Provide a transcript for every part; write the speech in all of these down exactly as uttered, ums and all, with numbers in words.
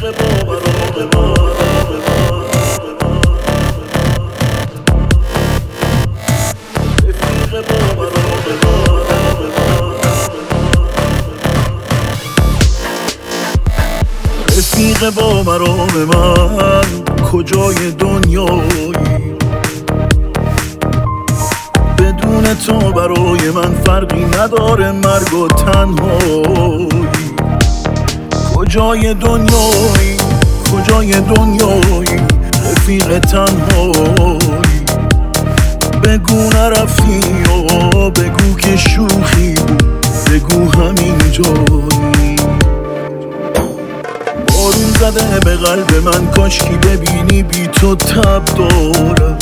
رفیق با مرام من کجای دنیایی، بدون تو برای من فرقی نداره مرگ و تنهایی. کجای دنیایی کجای دنیایی رفیق تنهایی، بگو نرفتی و بگو که شوخی بود، بگو همین جایی. بارون زده به قلب من کاشکی ببینی بی تو تب دارم،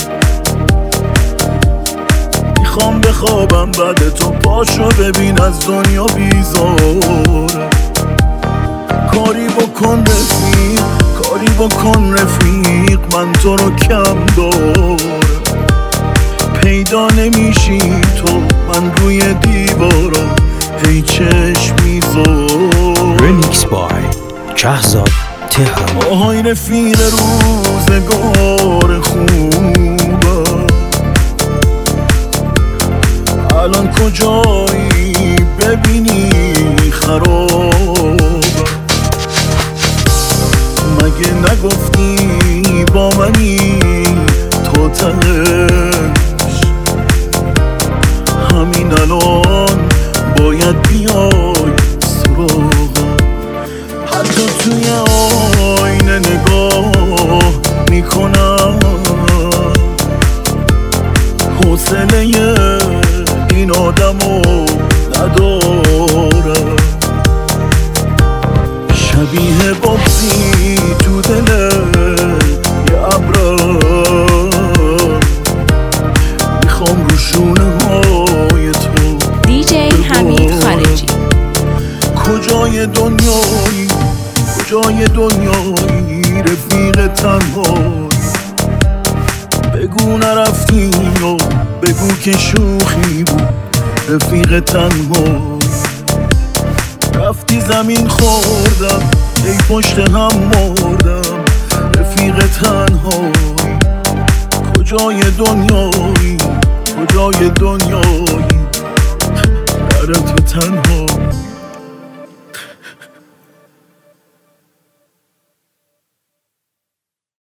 میخوام بخوابم بعد تو پاشو ببین از دنیا بیزارم. کاری بکن رفیق کاری بکن رفیق من تو رو کم دارم، پیدا نمیشی تو من روی دیوارم هی چشم میذارم. ریمیکس بای شهزاد تهرانی. آهای رفیق روزگار خوبم، الان کجایی ببینی خرابم. مگه نگفتی با منی تو تهش، همین الان باید بیای سراغم. حتی توی آینه نگاه میکنم، حوصله این آدمو ندارم. شبیه بغضی تو دل یه ابرم، میخوام رو شونه های تو دی جی حمید خارجی. کجای دنیایی کجای دنیایی رفیق تنهایی، بگو نرفتی و بگو که شوخی بود رفیق تنهایی. رفتی زمین خوردم ای پشت هم مردم رفیق تنهایی. کجای دنیایی کجای دنیایی در تو تنهایی.